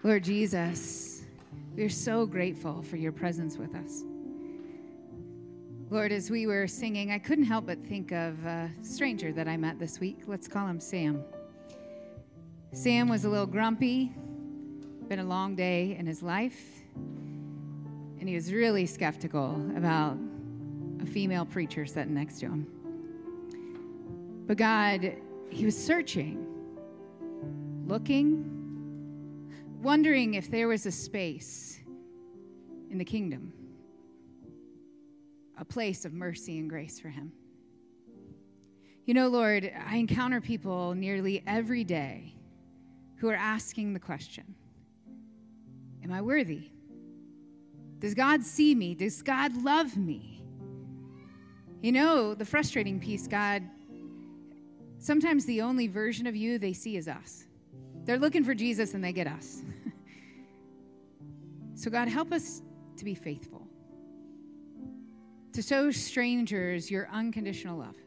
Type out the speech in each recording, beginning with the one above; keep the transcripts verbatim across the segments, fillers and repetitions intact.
Lord Jesus, we are so grateful for your presence with us. Lord, as we were singing, I couldn't help but think of a stranger that I met this week. Let's call him Sam. Sam was a little grumpy, been a long day in his life, and he was really skeptical about a female preacher sitting next to him. But God, he was searching, looking, wondering if there was a space in the kingdom, a place of mercy and grace for him. You know, Lord, I encounter people nearly every day who are asking the question, am I worthy? Does God see me? Does God love me? You know, the frustrating piece, God, sometimes the only version of you they see is us. They're looking for Jesus and they get us. So God, help us to be faithful, to show strangers your unconditional love,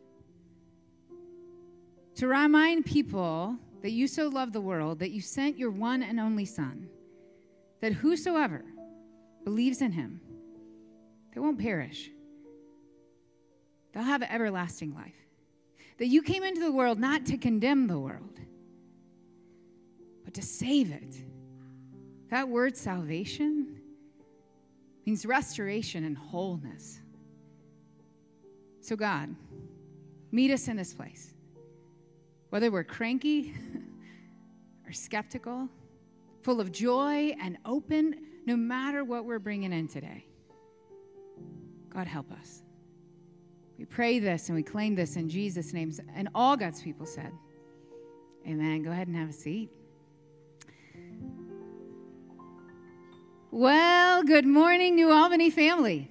to remind people that you so love the world that you sent your one and only Son, that whosoever believes in him, they won't perish. They'll have everlasting life. That you came into the world not to condemn the world, but to save it. That word salvation means restoration and wholeness. So God, meet us in this place. Whether we're cranky or skeptical, full of joy and open, no matter what we're bringing in today. God, help us. We pray this and we claim this in Jesus' name. And all God's people said, amen. Go ahead and have a seat. Well, good morning, New Albany family.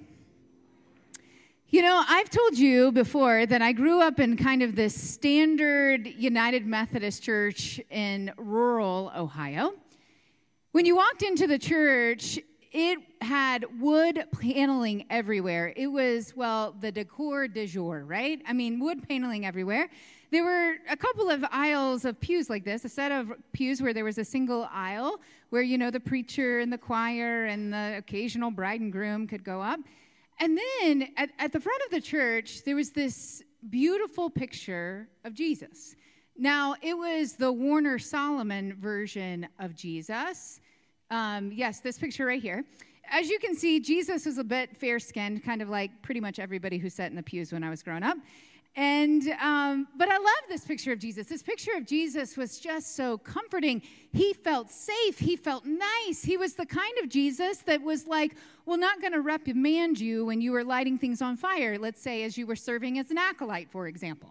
You know, I've told you before that I grew up in kind of this standard United Methodist church in rural Ohio. When you walked into the church, it had wood paneling everywhere. It was, well, the decor du jour, right? I mean, wood paneling everywhere. There were a couple of aisles of pews like this, a set of pews where there was a single aisle where, you know, the preacher and the choir and the occasional bride and groom could go up. And then at, at the front of the church, there was this beautiful picture of Jesus. Now, it was the Warner Solomon version of Jesus. Um, yes, this picture right here. As you can see, Jesus was a bit fair-skinned, kind of like pretty much everybody who sat in the pews when I was growing up. And, um, but I love this picture of Jesus. This picture of Jesus was just so comforting. He felt safe. He felt nice. He was the kind of Jesus that was like, well, not going to reprimand you when you were lighting things on fire, let's say as you were serving as an acolyte, for example.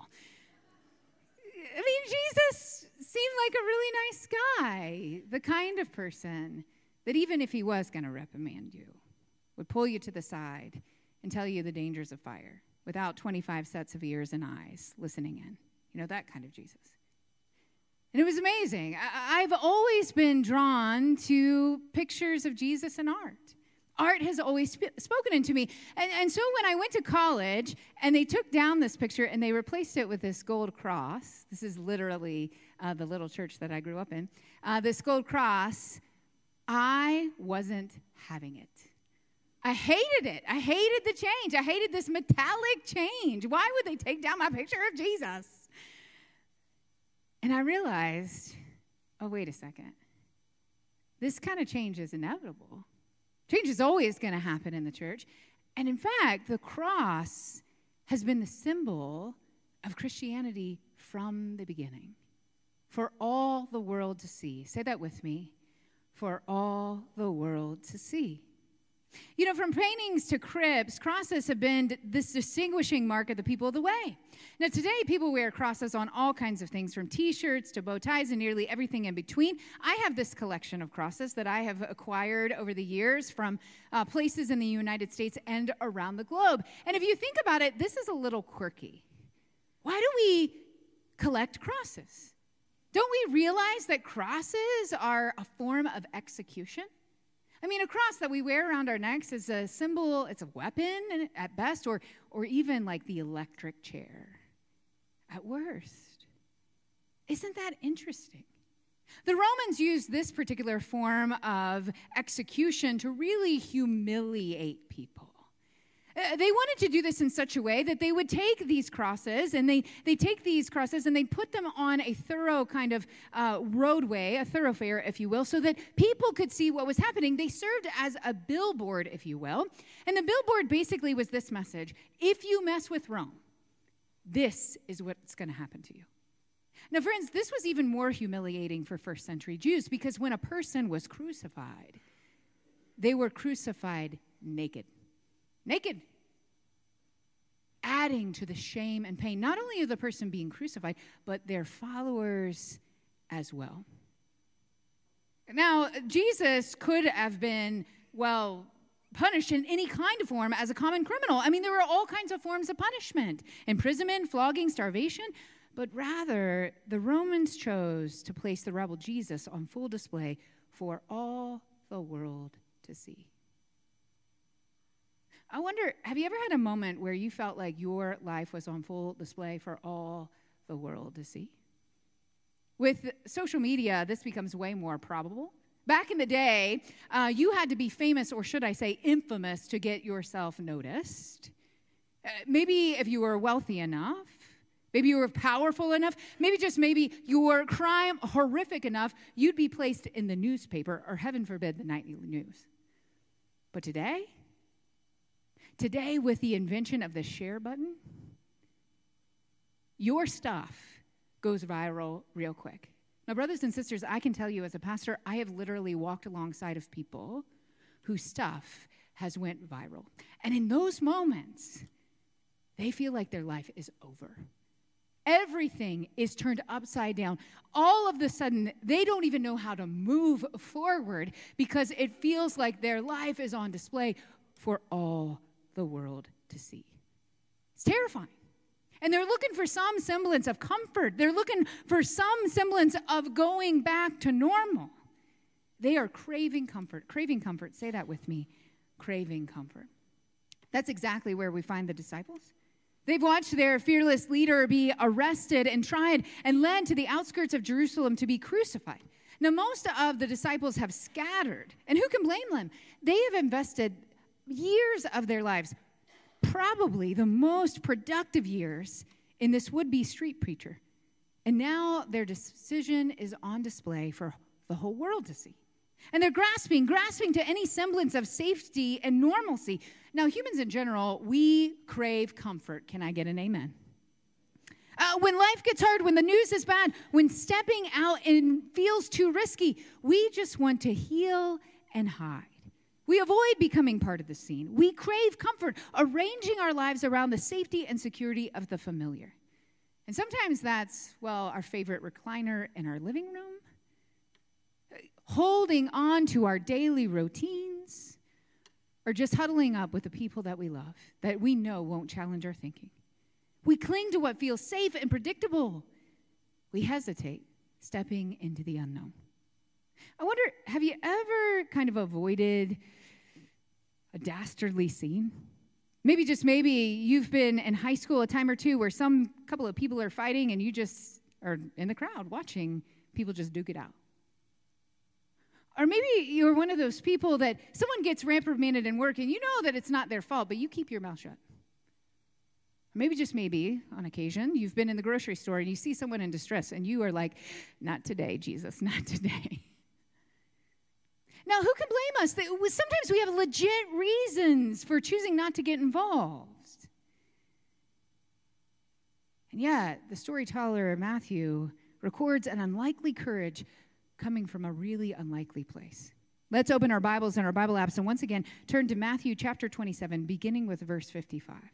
I mean, Jesus seemed like a really nice guy, the kind of person that even if he was going to reprimand you, would pull you to the side and tell you the dangers of fire without twenty-five sets of ears and eyes listening in. You know, that kind of Jesus. And it was amazing. I- I've always been drawn to pictures of Jesus in art. Art has always sp- spoken into me. And, and so when I went to college and they took down this picture and they replaced it with this gold cross, this is literally uh, the little church that I grew up in, uh, this gold cross, I wasn't having it. I hated it. I hated the change. I hated this metallic change. Why would they take down my picture of Jesus? And I realized, oh, wait a second. This kind of change is inevitable. Change is always going to happen in the church. And in fact, the cross has been the symbol of Christianity from the beginning. For all the world to see. Say that with me. For all the world to see. You know, from paintings to cribs, crosses have been this distinguishing mark of the people of the way. Now, today, people wear crosses on all kinds of things, from T-shirts to bow ties and nearly everything in between. I have this collection of crosses that I have acquired over the years from uh, places in the United States and around the globe. And if you think about it, this is a little quirky. Why do we collect crosses? Don't we realize that crosses are a form of execution? I mean, a cross that we wear around our necks is a symbol, it's a weapon at best, or, or even like the electric chair at worst. Isn't that interesting? The Romans used this particular form of execution to really humiliate people. Uh, they wanted to do this in such a way that they would take these crosses, and they, they take these crosses and they put them on a thorough kind of uh, roadway, a thoroughfare, if you will, so that people could see what was happening. They served as a billboard, if you will. And the billboard basically was this message: if you mess with Rome, this is what's going to happen to you. Now, friends, this was even more humiliating for first century Jews, because when a person was crucified, they were crucified naked. Naked. Adding to the shame and pain, not only of the person being crucified, but their followers as well. Now, Jesus could have been, well, punished in any kind of form as a common criminal. I mean, there were all kinds of forms of punishment: imprisonment, flogging, starvation. But rather, the Romans chose to place the rebel Jesus on full display for all the world to see. I wonder, have you ever had a moment where you felt like your life was on full display for all the world to see? With social media, this becomes way more probable. Back in the day, uh, you had to be famous, or should I say infamous, to get yourself noticed. Uh, maybe if you were wealthy enough, maybe you were powerful enough, maybe just maybe your crime horrific enough, you'd be placed in the newspaper, or heaven forbid, the nightly news. But today, today with the invention of the share button, your stuff goes viral real quick. Now, brothers and sisters, I can tell you as a pastor, I have literally walked alongside of people whose stuff has went viral. And in those moments, they feel like their life is over. Everything is turned upside down. All of a sudden, they don't even know how to move forward, because it feels like their life is on display for all the world to see. It's terrifying. And they're looking for some semblance of comfort. They're looking for some semblance of going back to normal. They are craving comfort. Craving comfort. Say that with me. Craving comfort. That's exactly where we find the disciples. They've watched their fearless leader be arrested and tried and led to the outskirts of Jerusalem to be crucified. Now, most of the disciples have scattered, and who can blame them? They have invested years of their lives, probably the most productive years, in this would-be street preacher. And now their decision is on display for the whole world to see. And they're grasping, grasping to any semblance of safety and normalcy. Now, humans in general, we crave comfort. Can I get an amen? Uh, when life gets hard, when the news is bad, when stepping out and feels too risky, we just want to heal and hide. We avoid becoming part of the scene. We crave comfort, arranging our lives around the safety and security of the familiar. And sometimes that's, well, our favorite recliner in our living room, holding on to our daily routines, or just huddling up with the people that we love, that we know won't challenge our thinking. We cling to what feels safe and predictable. We hesitate stepping into the unknown. I wonder, have you ever kind of avoided a dastardly scene? Maybe just maybe you've been in high school a time or two where some couple of people are fighting and you just are in the crowd watching people just duke it out. Or maybe you're one of those people that someone gets reprimanded in work and you know that it's not their fault, but you keep your mouth shut. Or maybe just maybe, on occasion, you've been in the grocery store and you see someone in distress and you are like, not today, Jesus, not today. Now, who can blame us? Sometimes we have legit reasons for choosing not to get involved. And yet, the storyteller Matthew records an unlikely courage coming from a really unlikely place. Let's open our Bibles and our Bible apps and once again turn to Matthew chapter twenty-seven, beginning with verse fifty-five.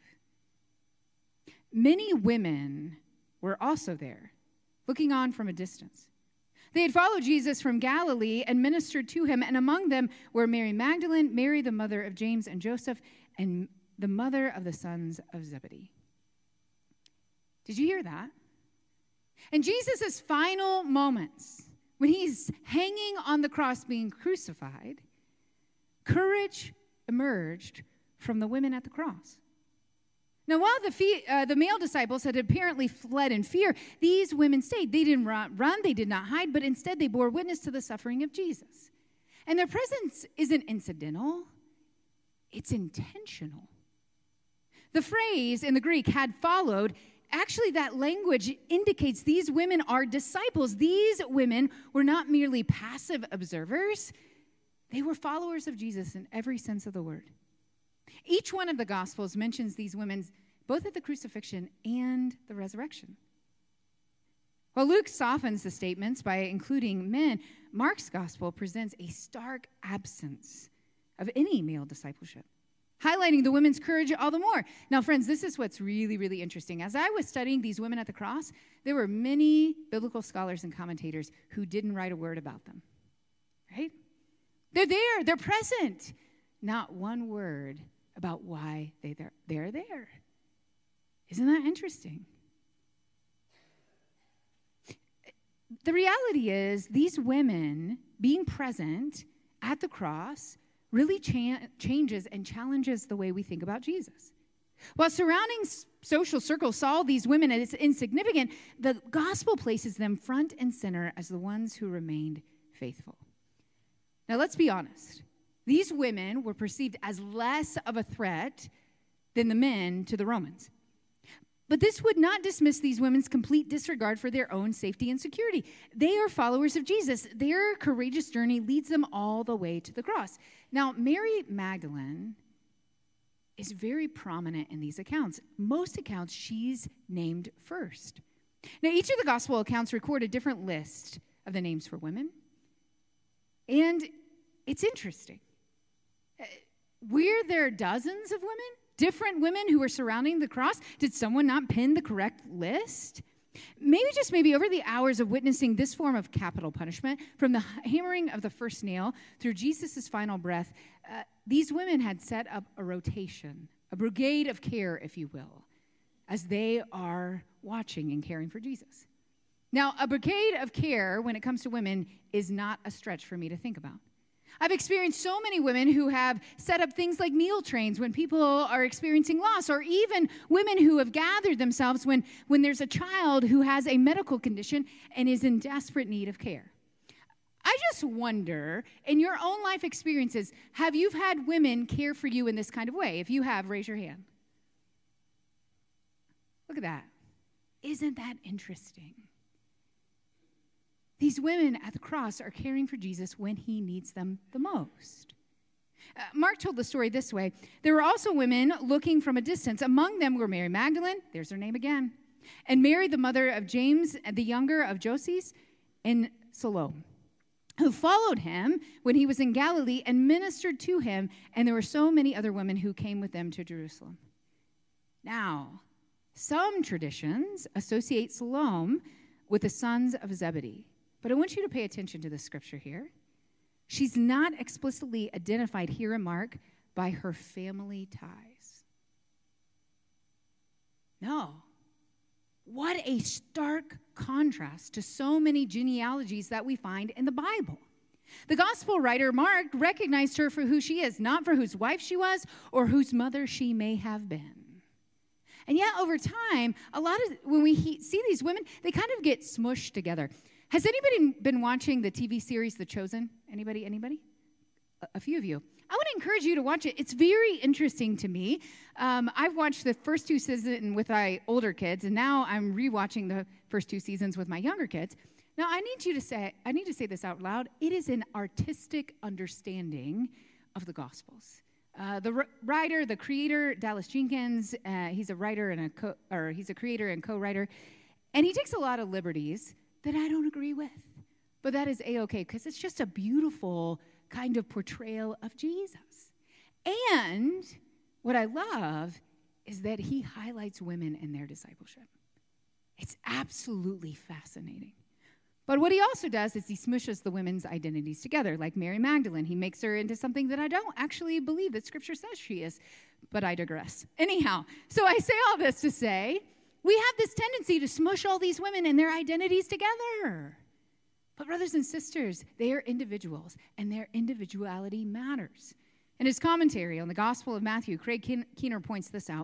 Many women were also there, looking on from a distance. They had followed Jesus from Galilee and ministered to him, and among them were Mary Magdalene, Mary the mother of James and Joseph, and the mother of the sons of Zebedee. Did you hear that? In Jesus' final moments, when he's hanging on the cross being crucified, courage emerged from the women at the cross. Now, while the, fe- uh, the male disciples had apparently fled in fear, these women stayed. They didn't run, run, they did not hide, but instead they bore witness to the suffering of Jesus. And their presence isn't incidental, it's intentional. The phrase in the Greek, had followed, actually that language indicates these women are disciples. These women were not merely passive observers, they were followers of Jesus in every sense of the word. Each one of the Gospels mentions these women both at the crucifixion and the resurrection. While Luke softens the statements by including men, Mark's Gospel presents a stark absence of any male discipleship, highlighting the women's courage all the more. Now, friends, this is what's really, really interesting. As I was studying these women at the cross, there were many biblical scholars and commentators who didn't write a word about them, right? They're there, they're present. Not one word about why they, they're, they're there. Isn't that interesting? The reality is, these women being present at the cross really cha- changes and challenges the way we think about Jesus. While surrounding s- social circles saw these women as insignificant, the gospel places them front and center as the ones who remained faithful. Now, let's be honest. These women were perceived as less of a threat than the men to the Romans. But this would not dismiss these women's complete disregard for their own safety and security. They are followers of Jesus. Their courageous journey leads them all the way to the cross. Now, Mary Magdalene is very prominent in these accounts. Most accounts, she's named first. Now, each of the gospel accounts record a different list of the names for women. And it's interesting. Were there dozens of women? Different women who were surrounding the cross? Did someone not pin the correct list? Maybe, just maybe, over the hours of witnessing this form of capital punishment, from the hammering of the first nail through Jesus' final breath, uh, these women had set up a rotation, a brigade of care, if you will, as they are watching and caring for Jesus. Now, a brigade of care when it comes to women is not a stretch for me to think about. I've experienced so many women who have set up things like meal trains when people are experiencing loss, or even women who have gathered themselves when, when there's a child who has a medical condition and is in desperate need of care. I just wonder, in your own life experiences, have you had women care for you in this kind of way? If you have, raise your hand. Look at that. Isn't that interesting? These women at the cross are caring for Jesus when he needs them the most. Uh, Mark told the story this way. There were also women looking from a distance. Among them were Mary Magdalene, there's her name again, and Mary, the mother of James, the younger of Joses, and Salome, who followed him when he was in Galilee and ministered to him. And there were so many other women who came with them to Jerusalem. Now, some traditions associate Salome with the sons of Zebedee. But I want you to pay attention to the scripture here. She's not explicitly identified here in Mark by her family ties. No. What a stark contrast to so many genealogies that we find in the Bible. The gospel writer Mark recognized her for who she is, not for whose wife she was or whose mother she may have been. And yet, over time, a lot of when we he, see these women, they kind of get smushed together. Has anybody been watching the T V series The Chosen? Anybody? Anybody? A, a few of you. I would encourage you to watch it. It's very interesting to me. Um, I've watched the first two seasons with my older kids, and now I'm rewatching the first two seasons with my younger kids. Now, I need you to say, I need to say this out loud. It is an artistic understanding of the Gospels. Uh, the r- writer, the creator, Dallas Jenkins, uh, he's a writer and a co- or he's a creator and co-writer, and he takes a lot of liberties that I don't agree with. But that is A-okay, because it's just a beautiful kind of portrayal of Jesus. And what I love is that he highlights women in their discipleship. It's absolutely fascinating. But what he also does is he smushes the women's identities together, like Mary Magdalene. He makes her into something that I don't actually believe that Scripture says she is, but I digress. Anyhow, so I say all this to say, we have this tendency to smush all these women and their identities together. But brothers and sisters, they are individuals, and their individuality matters. In his commentary on the Gospel of Matthew, Craig Keener points this out.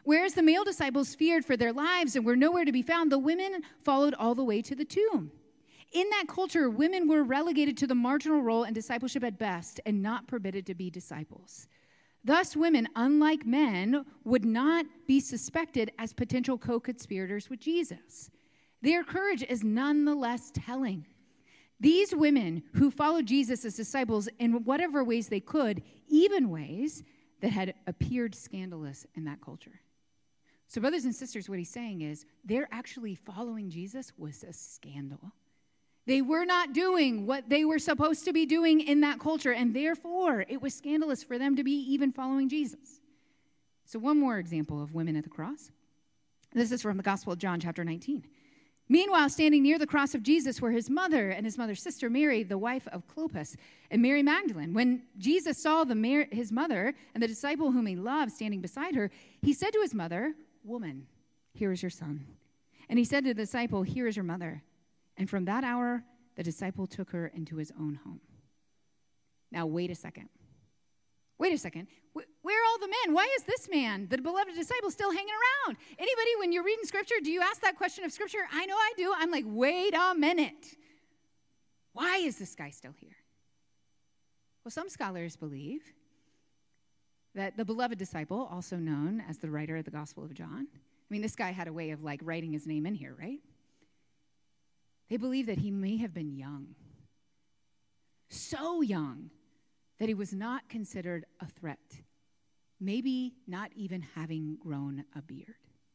Whereas the male disciples feared for their lives and were nowhere to be found, the women followed all the way to the tomb. In that culture, women were relegated to the marginal role in discipleship at best and not permitted to be disciples. Thus, women, unlike men, would not be suspected as potential co-conspirators with Jesus. Their courage is nonetheless telling. These women who followed Jesus as disciples in whatever ways they could, even ways that had appeared scandalous in that culture. So, brothers and sisters, what he's saying is they're actually following Jesus was a scandal. They were not doing what they were supposed to be doing in that culture, and therefore it was scandalous for them to be even following Jesus. So one more example of women at the cross. This is from the Gospel of John, chapter nineteen. Meanwhile, standing near the cross of Jesus were his mother and his mother's sister, Mary, the wife of Clopas, and Mary Magdalene. When Jesus saw the Mar- his mother and the disciple whom he loved standing beside her, he said to his mother, "Woman, here is your son." And he said to the disciple, "Here is your mother." And from that hour, the disciple took her into his own home. Now, wait a second. Wait a second. Where are all the men? Why is this man, the beloved disciple, still hanging around? Anybody, when you're reading Scripture, do you ask that question of Scripture? I know I do. I'm like, wait a minute. Why is this guy still here? Well, some scholars believe that the beloved disciple, also known as the writer of the Gospel of John, I mean, this guy had a way of like writing his name in here, right? They believe that he may have been young, so young that he was not considered a threat, maybe not even having grown a beard.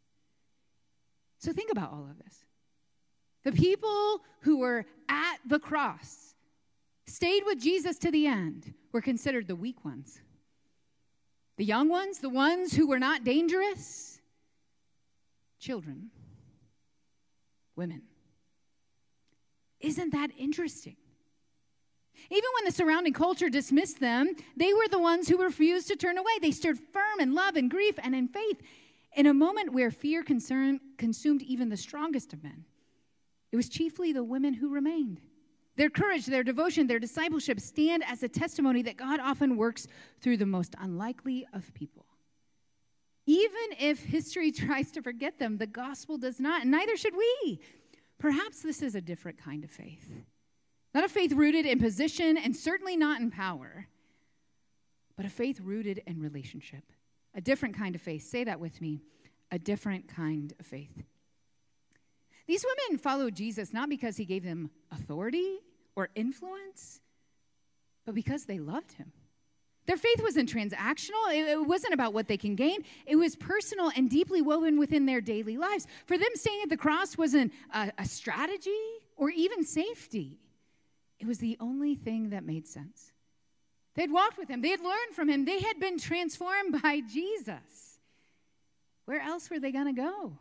So think about all of this. The people who were at the cross, stayed with Jesus to the end, were considered the weak ones. The young ones, the ones who were not dangerous, children, women. Isn't that interesting? Even when the surrounding culture dismissed them, they were the ones who refused to turn away. They stood firm in love and grief and in faith. In a moment where fear concern, consumed even the strongest of men, it was chiefly the women who remained. Their courage, their devotion, their discipleship stand as a testimony that God often works through the most unlikely of people. Even if history tries to forget them, the gospel does not, and neither should we. Perhaps this is a different kind of faith. Not a faith rooted in position and certainly not in power, but a faith rooted in relationship. A different kind of faith. Say that with me. A different kind of faith. These women followed Jesus not because he gave them authority or influence, but because they loved him. Their faith wasn't transactional. It wasn't about what they can gain. It was personal and deeply woven within their daily lives. For them, staying at the cross wasn't a, a strategy or even safety. It was the only thing that made sense. They'd walked with him. They had learned from him. They had been transformed by Jesus. Where else were they going to go?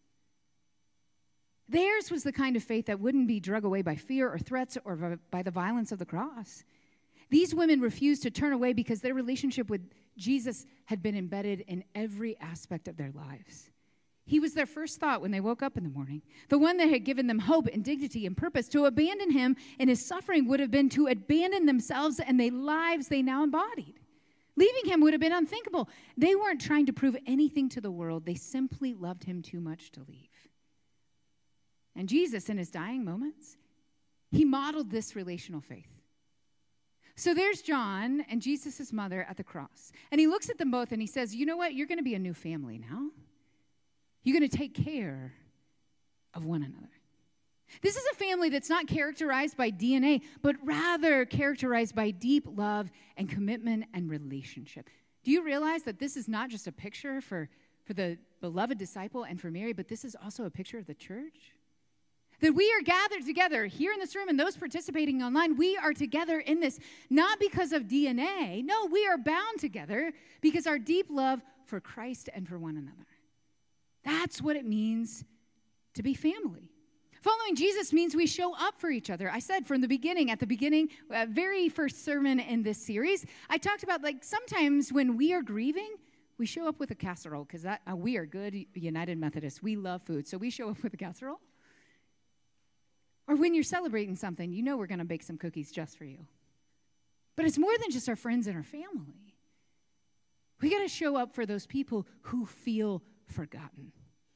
Theirs was the kind of faith that wouldn't be dragged away by fear or threats or by the violence of the cross. These women refused to turn away because their relationship with Jesus had been embedded in every aspect of their lives. He was their first thought when they woke up in the morning, the one that had given them hope and dignity and purpose. To abandon him in his suffering would have been to abandon themselves and the lives they now embodied. Leaving him would have been unthinkable. They weren't trying to prove anything to the world. They simply loved him too much to leave. And Jesus, in his dying moments, he modeled this relational faith. So there's John and Jesus' mother at the cross. And he looks at them both and he says, you know what? You're going to be a new family now. You're going to take care of one another. This is a family that's not characterized by D N A, but rather characterized by deep love and commitment and relationship. Do you realize that this is not just a picture for, for the beloved disciple and for Mary, but this is also a picture of the church? That we are gathered together here in this room and those participating online, we are together in this, not because of D N A. No, we are bound together because our deep love for Christ and for one another. That's what it means to be family. Following Jesus means we show up for each other. I said from the beginning, at the beginning, uh, very first sermon in this series, I talked about like sometimes when we are grieving, we show up with a casserole because uh, we are good United Methodists. We love food, so we show up with a casserole. Or when you're celebrating something, you know we're going to bake some cookies just for you. But it's more than just our friends and our family. We got to show up for those people who feel forgotten.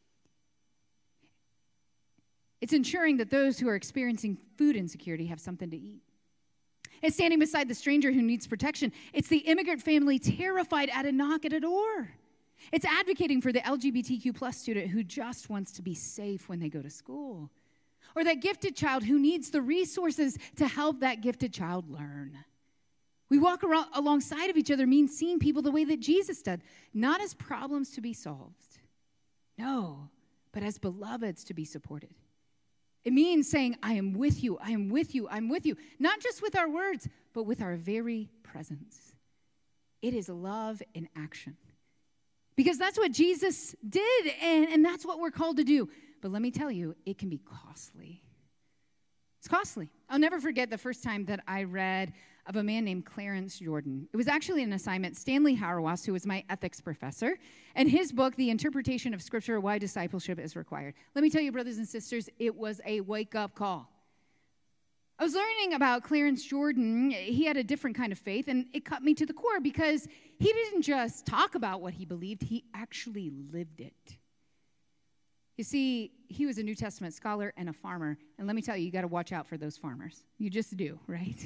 It's ensuring that those who are experiencing food insecurity have something to eat. It's standing beside the stranger who needs protection. It's the immigrant family terrified at a knock at a door. It's advocating for the L G B T Q plus student who just wants to be safe when they go to school. Or that gifted child who needs the resources to help that gifted child learn. We walk around alongside of each other means seeing people the way that Jesus did, not as problems to be solved. No, but as beloveds to be supported. It means saying, I am with you, I am with you, I'm with you, not just with our words, but with our very presence. It is love in action. Because that's what Jesus did, and, and that's what we're called to do. But let me tell you, it can be costly. It's costly. I'll never forget the first time that I read of a man named Clarence Jordan. It was actually an assignment. Stanley Hauerwas, who was my ethics professor, and his book, The Interpretation of Scripture, Why Discipleship is Required. Let me tell you, brothers and sisters, it was a wake-up call. I was learning about Clarence Jordan. He had a different kind of faith, and it cut me to the core because he didn't just talk about what he believed, he actually lived it. You see, he was a New Testament scholar and a farmer, and let me tell you, you got to watch out for those farmers. You just do, right?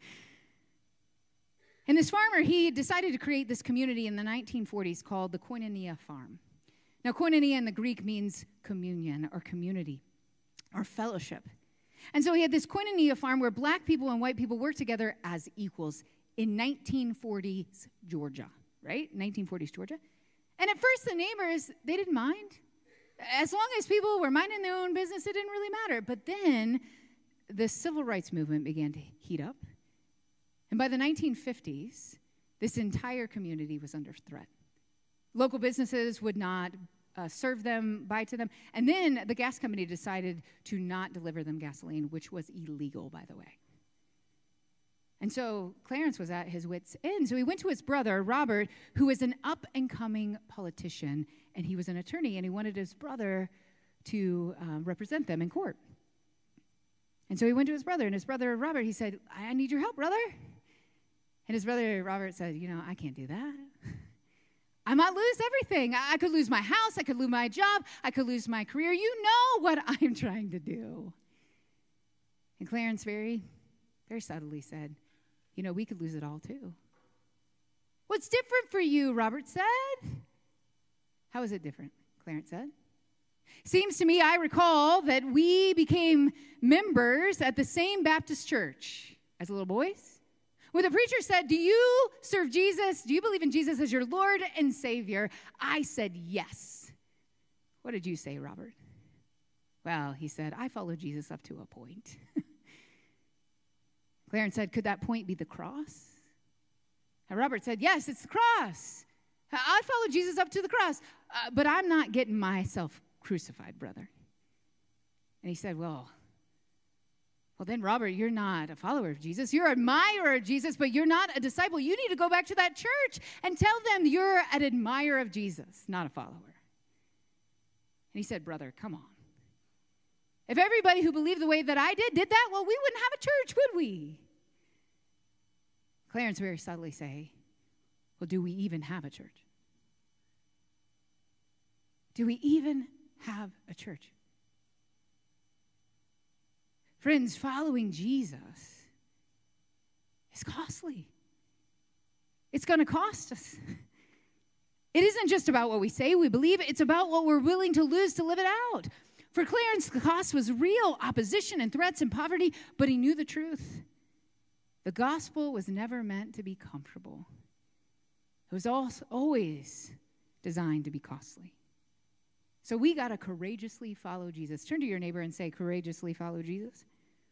And this farmer, he decided to create this community in the nineteen forties called the Koinonia Farm. Now, koinonia in the Greek means communion or community or fellowship. And so he had this Koinonia Farm where black people and white people worked together as equals in nineteen forties Georgia, right? nineteen forties Georgia. And at first, the neighbors, they didn't mind. As long as people were minding their own business, it didn't really matter. But then the civil rights movement began to heat up. And by the nineteen fifties, this entire community was under threat. Local businesses would not uh, serve them, buy to them. And then the gas company decided to not deliver them gasoline, which was illegal, by the way. And so Clarence was at his wit's end. So he went to his brother, Robert, who was an up-and-coming politician, and he was an attorney, and he wanted his brother to um, represent them in court. And so he went to his brother, and his brother, Robert, he said, I need your help, brother. And his brother, Robert, said, you know, I can't do that. I might lose everything. I could lose my house. I could lose my job. I could lose my career. You know what I'm trying to do. And Clarence very, very subtly said, you know, we could lose it all too. What's different for you, Robert said. How is it different? Clarence said. Seems to me, I recall that we became members at the same Baptist church as little boys. When the preacher said, do you serve Jesus? Do you believe in Jesus as your Lord and Savior? I said, yes. What did you say, Robert? Well, he said, I follow Jesus up to a point. Clarence said, could that point be the cross? And Robert said, yes, it's the cross. I follow Jesus up to the cross, uh, but I'm not getting myself crucified, brother. And he said, well, well then, Robert, you're not a follower of Jesus. You're an admirer of Jesus, but you're not a disciple. You need to go back to that church and tell them you're an admirer of Jesus, not a follower. And he said, brother, come on. If everybody who believed the way that I did did that, well, we wouldn't have a church, would we? Clarence very subtly say, well, do we even have a church? Do we even have a church? Friends, following Jesus is costly. It's going to cost us. It isn't just about what we say we believe. It's about what we're willing to lose to live it out. For Clarence, the cost was real opposition and threats and poverty, but he knew the truth. The gospel was never meant to be comfortable. It was also always designed to be costly. So we got to courageously follow Jesus. Turn to your neighbor and say, courageously follow Jesus.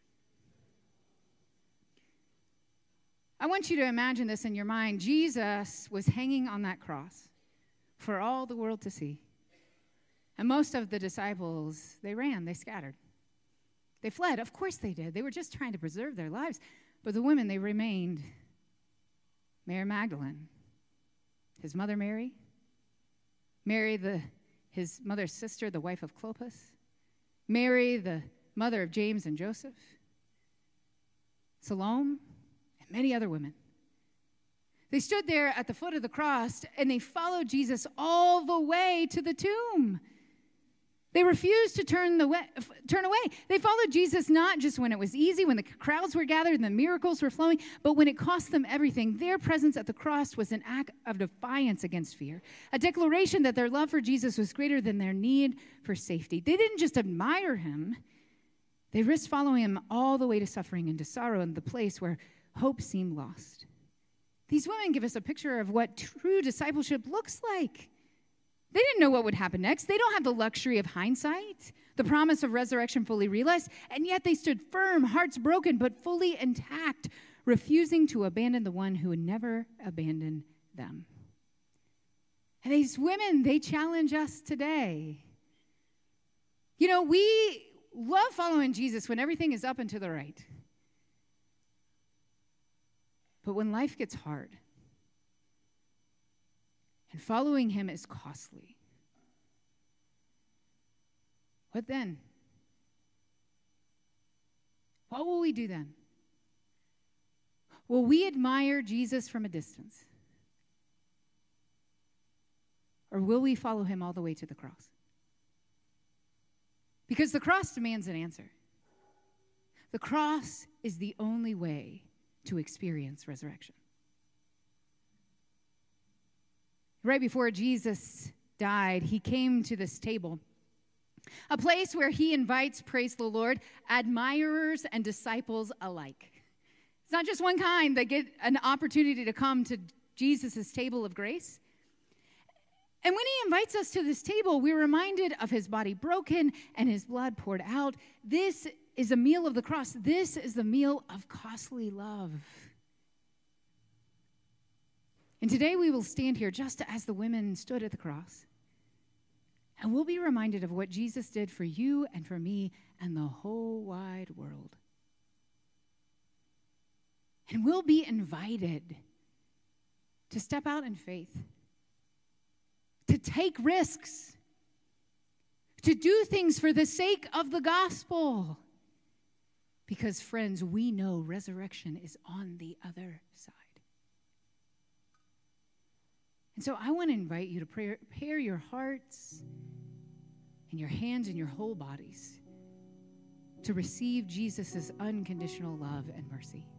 I want you to imagine this in your mind. Jesus was hanging on that cross for all the world to see. And most of the disciples, they ran, they scattered. They fled. Of course they did. They were just trying to preserve their lives. But the women, they remained. Mary Magdalene, his mother Mary, Mary, the his mother's sister, the wife of Clopas, Mary, the mother of James and Joseph, Salome, and many other women. They stood there at the foot of the cross, and they followed Jesus all the way to the tomb. They refused to turn, the way, turn away. They followed Jesus not just when it was easy, when the crowds were gathered and the miracles were flowing, but when it cost them everything. Their presence at the cross was an act of defiance against fear, a declaration that their love for Jesus was greater than their need for safety. They didn't just admire him. They risked following him all the way to suffering and to sorrow in the place where hope seemed lost. These women give us a picture of what true discipleship looks like. They didn't know what would happen next. They don't have the luxury of hindsight, the promise of resurrection fully realized, and yet they stood firm, hearts broken, but fully intact, refusing to abandon the one who would never abandon them. And these women, they challenge us today. You know, we love following Jesus when everything is up and to the right. But when life gets hard, and following him is costly, what then? What will we do then? Will we admire Jesus from a distance? Or will we follow him all the way to the cross? Because the cross demands an answer. The cross is the only way to experience resurrection. Right before Jesus died, he came to this table, a place where he invites, praise the Lord, admirers and disciples alike. It's not just one kind that get an opportunity to come to Jesus' table of grace. And when he invites us to this table, we're reminded of his body broken and his blood poured out. This is a meal of the cross. This is the meal of costly love. And today we will stand here just as the women stood at the cross. And we'll be reminded of what Jesus did for you and for me and the whole wide world. And we'll be invited to step out in faith, to take risks, to do things for the sake of the gospel. Because, friends, we know resurrection is on the other side. And so I want to invite you to prepare your hearts and your hands and your whole bodies to receive Jesus' unconditional love and mercy.